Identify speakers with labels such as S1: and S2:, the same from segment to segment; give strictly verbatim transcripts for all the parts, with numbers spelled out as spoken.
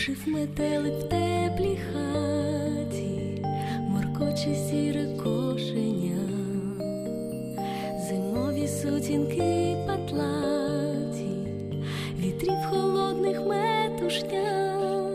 S1: Жив метелик в теплій хаті, моркоче сіре кошеня, зимові сутінки патлаті, вітрів холодних метушня.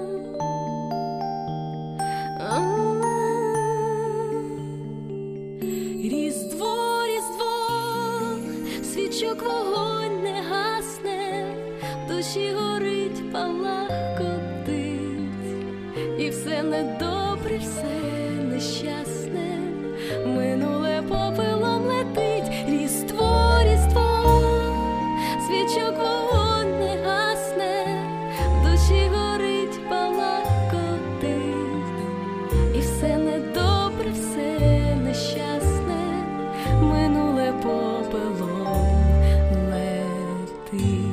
S1: Різдво, Різдво, свічок вогонь не гасне, в душі горить, палах котить, і все недобре, все нещасне, минуле попелом летить. Різдво, Різдво, свічок вогонь не гасне, в душі горить, палах котить, і все недобре, все нещасне, минуле попелом летить.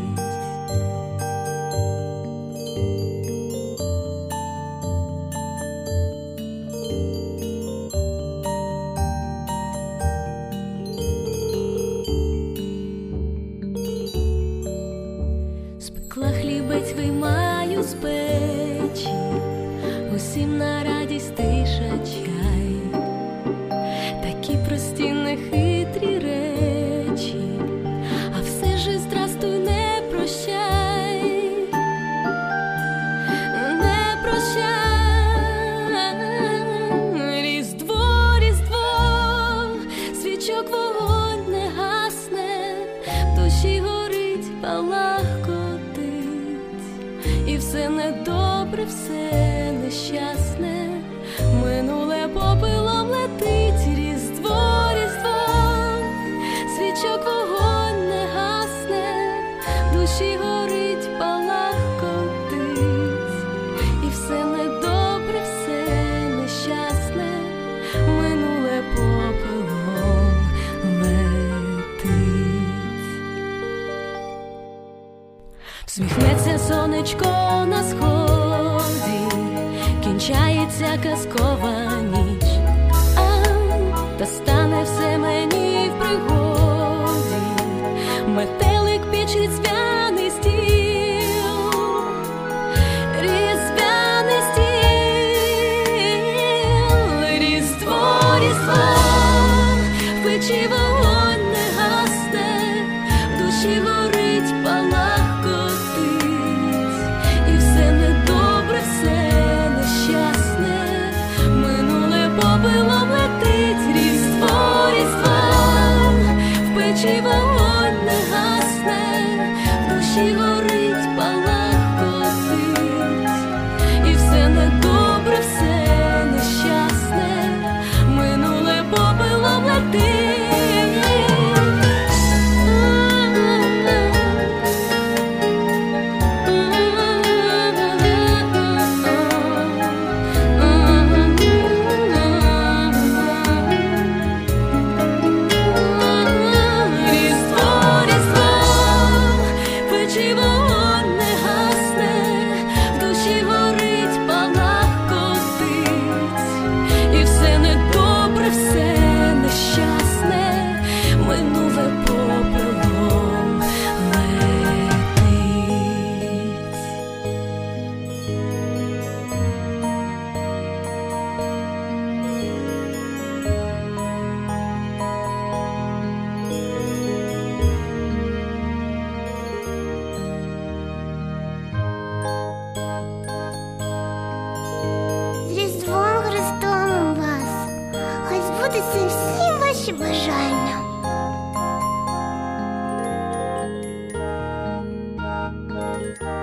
S1: Спекла хлібець виймаю з печі, усім на радість тиша чай, такі прості нехитрі речі, а все ж здрастуй, не прощай, не прощай. Різдво, Різдво, свічок вогонь не гасне, в душі горить, палах котить, і все недобре, все нещасне, минуле попелом летить. Різдво, Різдво, свічок вогонь не гасне, в душі горить, палах котить, і все недобре, все нещасне, минуле попелом летить. Всміхнеться сонечко на сході, кінчається казкова ніч, а та стане все мені в пригоді, метелик піч, різдвяний стіл, різдвяний стіл. Різдво, Різдво, в печі вогонь не гасне, в душі горить, палах котить, і все недобре, все нещасне, минуле попелом летить. Різдво, Різдво, в печі вогонь не гасне, в душі горить, палах котить, і все недобре, все нещасне, минуле попелом летить.
S2: З Різдвом Христом вас! Хай збудуться всі ваші бажання.
S1: Thank you.